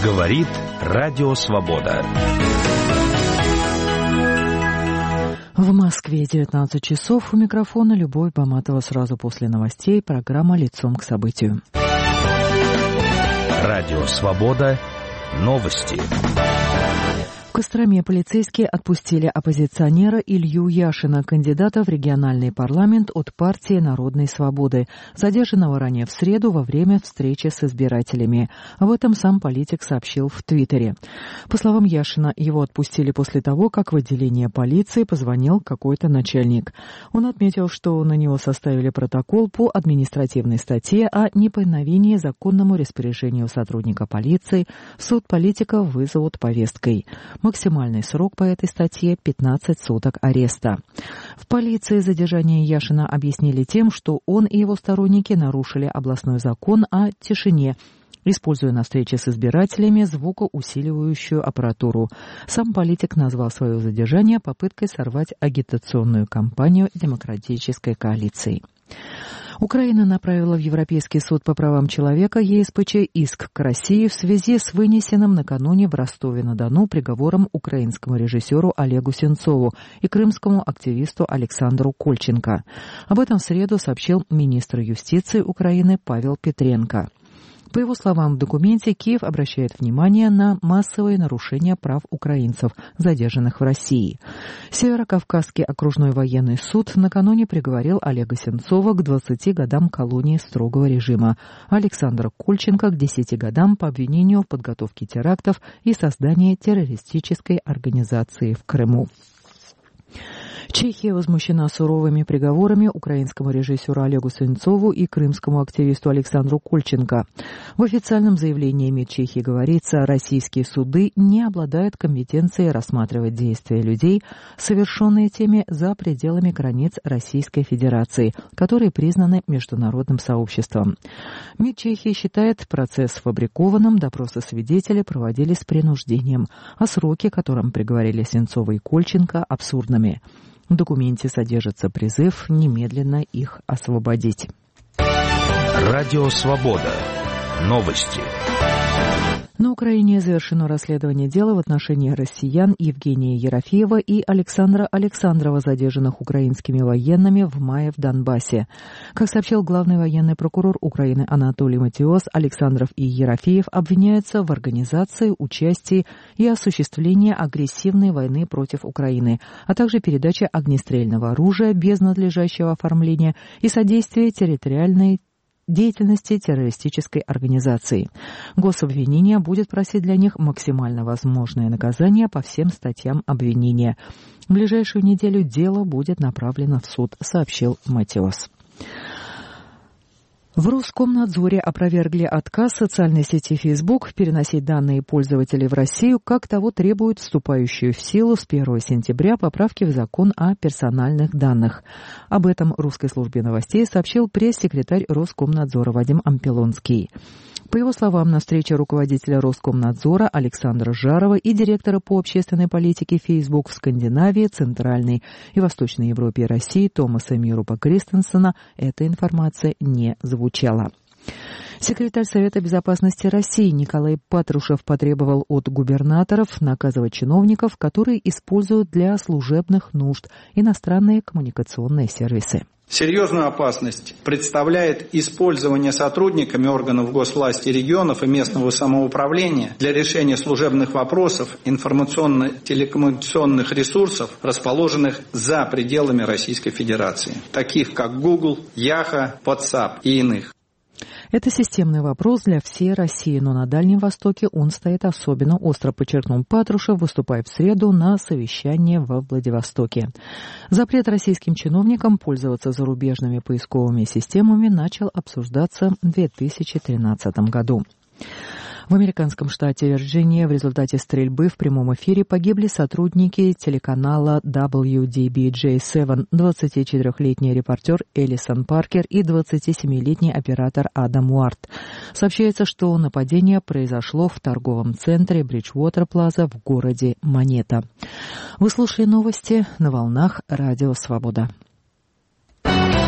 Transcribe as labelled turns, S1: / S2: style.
S1: Говорит Радио Свобода.
S2: В Москве 19 часов. У микрофона Любовь Баматова. Сразу после новостей программа «Лицом к событию».
S1: Радио Свобода. Новости.
S2: В Костроме полицейские отпустили оппозиционера Илью Яшина, кандидата в региональный парламент от партии Народной свободы, задержанного ранее в среду во время встречи с избирателями. Об этом сам политик сообщил в Твиттере. По словам Яшина, его отпустили после того, как в отделение полиции позвонил какой-то начальник. Он отметил, что на него составили протокол по административной статье о неповиновении законному распоряжению сотрудника полиции. В суд политика вызовут повесткой. Максимальный срок по этой статье – 15 суток ареста. В полиции задержание Яшина объяснили тем, что он и его сторонники нарушили областной закон о тишине, используя на встрече с избирателями звукоусиливающую аппаратуру. Сам политик назвал свое задержание попыткой сорвать агитационную кампанию демократической коалиции. Украина направила в Европейский суд по правам человека ЕСПЧ иск к России в связи с вынесенным накануне в Ростове-на-Дону приговором украинскому режиссеру Олегу Сенцову и крымскому активисту Александру Кольченко. Об этом в среду сообщил министр юстиции Украины Павел Петренко. По его словам, в документе Киев обращает внимание на массовые нарушения прав украинцев, задержанных в России. Северокавказский окружной военный суд накануне приговорил Олега Сенцова к 20 годам колонии строгого режима, а Александра Кольченко к 10 годам по обвинению в подготовке терактов и создании террористической организации в Крыму. Чехия возмущена суровыми приговорами украинскому режиссеру Олегу Сенцову и крымскому активисту Александру Кольченко. В официальном заявлении МИД Чехии говорится, российские суды не обладают компетенцией рассматривать действия людей, совершенные теми за пределами границ Российской Федерации, которые признаны международным сообществом. МИД Чехии считает процесс сфабрикованным, допросы свидетелей проводились с принуждением, а сроки, которым приговорили Сенцова и Кольченко, абсурдными. В документе содержится призыв немедленно их освободить.
S1: Радио Свобода. Новости.
S2: На Украине завершено расследование дела в отношении россиян Евгения Ерофеева и Александра Александрова, задержанных украинскими военными в мае в Донбассе. Как сообщил главный военный прокурор Украины Анатолий Матиос, Александров и Ерофеев обвиняются в организации, участии и осуществлении агрессивной войны против Украины, а также передаче огнестрельного оружия без надлежащего оформления и содействии территориальной деятельности террористической организации. Гособвинение будет просить для них максимально возможное наказание по всем статьям обвинения. В ближайшую неделю дело будет направлено в суд, сообщил Матиос. В Роскомнадзоре опровергли отказ социальной сети Facebook переносить данные пользователей в Россию, как того требует вступающую в силу с 1 сентября поправки в закон о персональных данных. Об этом русской службе новостей сообщил пресс-секретарь Роскомнадзора Вадим Ампелонский. По его словам, на встрече руководителя Роскомнадзора Александра Жарова и директора по общественной политике Facebook в Скандинавии, Центральной и Восточной Европе и России Томаса Мирупа Кристенсена эта информация не звучала. Секретарь Совета безопасности России Николай Патрушев потребовал от губернаторов наказывать чиновников, которые используют для служебных нужд иностранные коммуникационные сервисы.
S3: Серьезную опасность представляет использование сотрудниками органов госвласти регионов и местного самоуправления для решения служебных вопросов информационно-телекоммуникационных ресурсов, расположенных за пределами Российской Федерации, таких как Google, Яха, WhatsApp и иных.
S2: Это системный вопрос для всей России, но на Дальнем Востоке он стоит особенно остро, подчеркнул Патрушев, выступая в среду на совещании во Владивостоке. Запрет российским чиновникам пользоваться зарубежными поисковыми системами начал обсуждаться в 2013 году. В американском штате Вирджиния в результате стрельбы в прямом эфире погибли сотрудники телеканала WDBJ7, 24-летний репортер Элисон Паркер и 27-летний оператор Адам Уарт. Сообщается, что нападение произошло в торговом центре Бриджвотер Плаза в городе Монета. Вы слушали новости на волнах Радио Свобода.